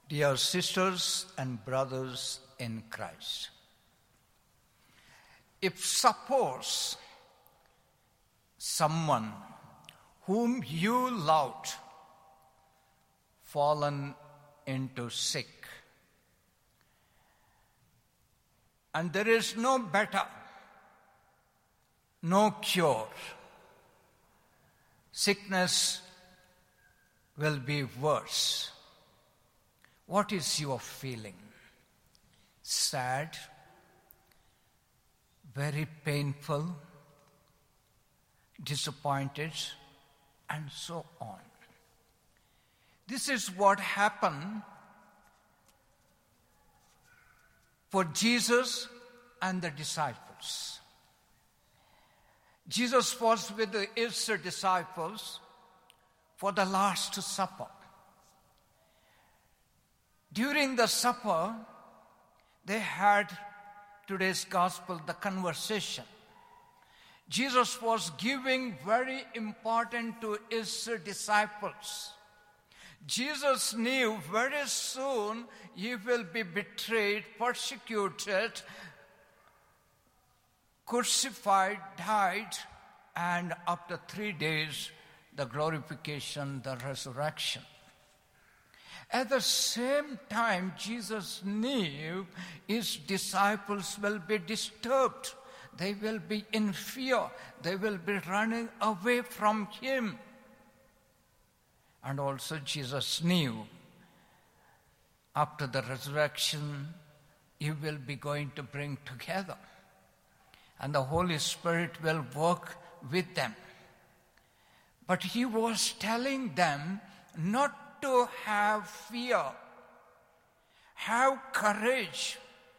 Dear sisters and brothers in Christ, if suppose someone whom you loved fallen into sick, and there is no better, no cure, sickness will be worse. What is your feeling? Sad, very painful, disappointed, and so on. This is what happened for Jesus and the disciples. Jesus was with his disciples for the Last Supper. During the supper, they had today's gospel, the conversation. Jesus was giving very important to his disciples. Jesus knew very soon he will be betrayed, persecuted, crucified, died, and after 3 days, the glorification, the resurrection. At the same time, Jesus knew his disciples will be disturbed. They will be in fear. They will be running away from him. And also Jesus knew after the resurrection, he will be going to bring together. And the Holy Spirit will work with them. But he was telling them not to have fear, have courage.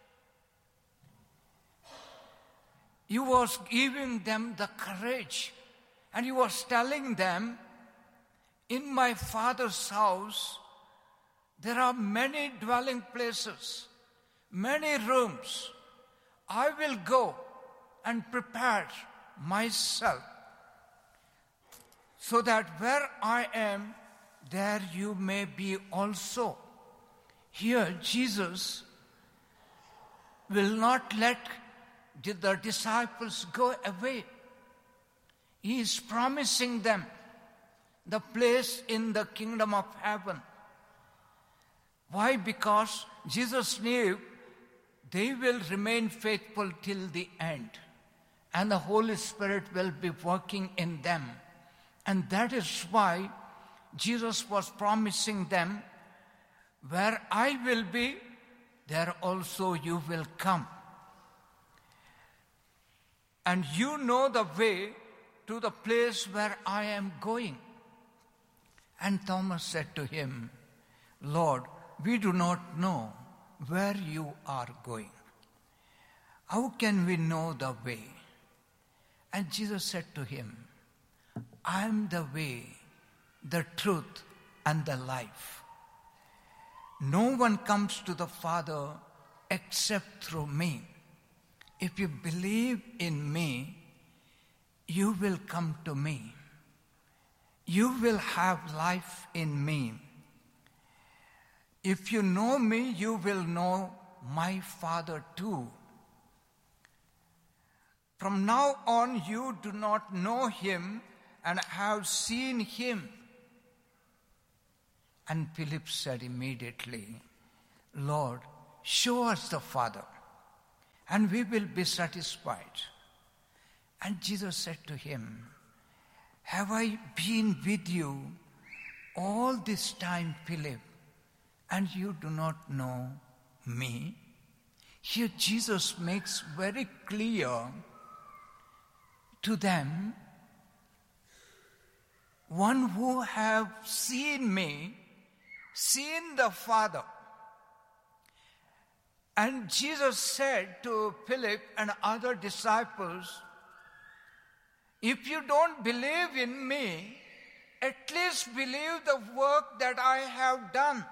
He was giving them the courage, and he was telling them, in my Father's house, there are many dwelling places, many rooms. I will go and prepare myself so that where I am, there you may be also. Here, Jesus will not let the disciples go away. He is promising them the place in the kingdom of heaven. Why? Because Jesus knew they will remain faithful till the end, and the Holy Spirit will be working in them. And that is why Jesus was promising them, where I will be, there also you will come. And you know the way to the place where I am going. And Thomas said to him, Lord, we do not know where you are going. How can we know the way? And Jesus said to him, I am the way, the truth, and the life. No one comes to the Father except through me. If you believe in me, you will come to me. You will have life in me. If you know me, you will know my Father too. From now on, you do not know him and have seen him. And Philip said immediately, Lord, show us the Father, and we will be satisfied. And Jesus said to him, have I been with you all this time, Philip, and you do not know me? Here Jesus makes very clear to them, one who have seen me, seen the Father. And Jesus said to Philip and other disciples, if you don't believe in me, at least believe the work that I have done.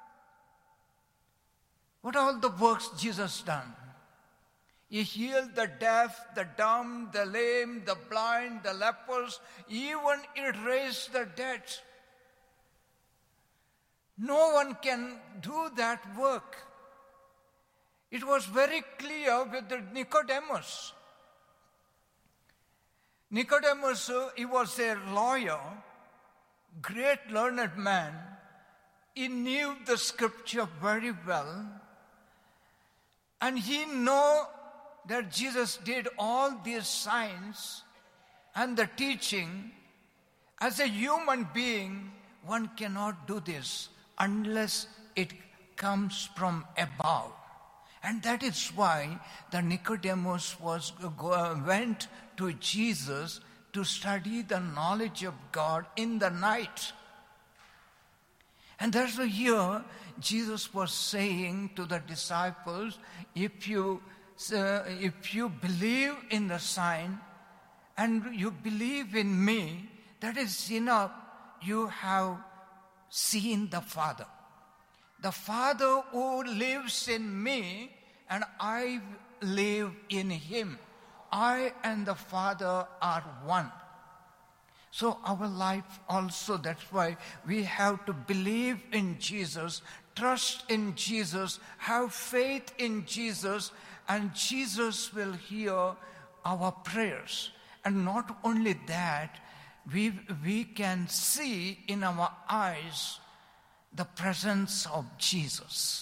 What are all the works Jesus done? He healed the deaf, the dumb, the lame, the blind, the lepers. Even he raised the dead. No one can do that work. It was very clear with the Nicodemus. Nicodemus, he was a lawyer, great learned man. He knew the scripture very well. And he knew that Jesus did all these signs and the teaching. As a human being, one cannot do this unless it comes from above. And that is why the Nicodemus went to Jesus to study the knowledge of God in the night. And that's why here Jesus was saying to the disciples, if you believe in the sign and you believe in me, that is enough. You have seen the Father. The Father who lives in me and I live in him. I and the Father are one. So our life also, that's why we have to believe in Jesus, trust in Jesus, have faith in Jesus, and Jesus will hear our prayers. And not only that, we can see in our eyes the presence of Jesus.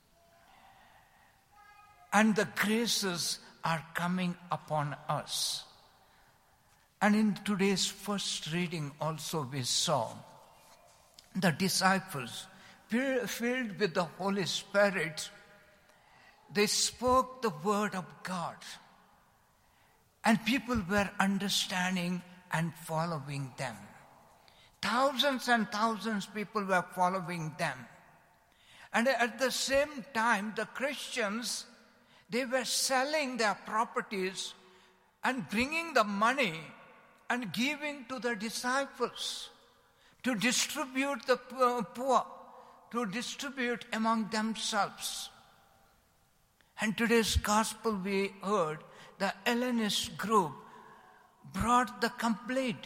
And the graces are coming upon us. And in today's first reading also we saw the disciples filled with the Holy Spirit. They spoke the word of God. And people were understanding and following them. Thousands and thousands of people were following them. And at the same time, the Christians, they were selling their properties and bringing the money and giving to the disciples to distribute the poor, to distribute among themselves. And today's gospel we heard, the Hellenist group brought the complaint.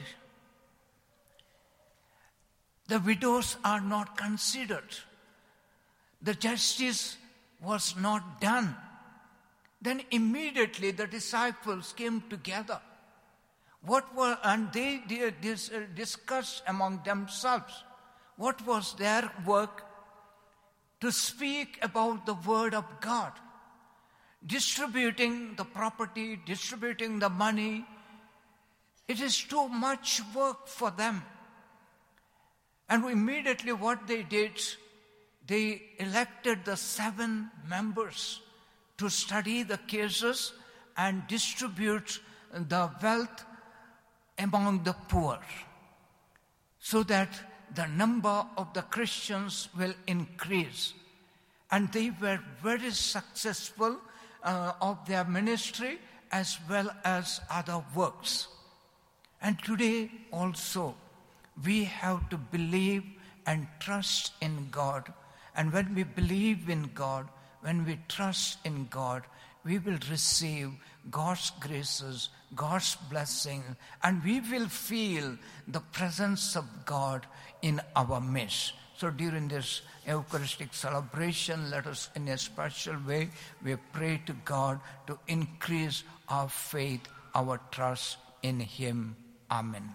The widows are not considered. The justice was not done. Then immediately the disciples came together. And they discussed among themselves what was their work to speak about the word of God, distributing the property, distributing the money. It is too much work for them. And immediately what they did, they elected the 7 members to study the cases and distribute the wealth among the poor, so that the number of the Christians will increase. And they were very successful of their ministry as well as other works. And today also, we have to believe and trust in God. And when we believe in God, when we trust in God, we will receive God's graces, God's blessing, and we will feel the presence of God in our midst. So during this Eucharistic celebration, let us in a special way, we pray to God to increase our faith, our trust in Him. Amen.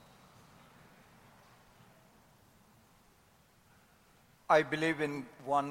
I believe in one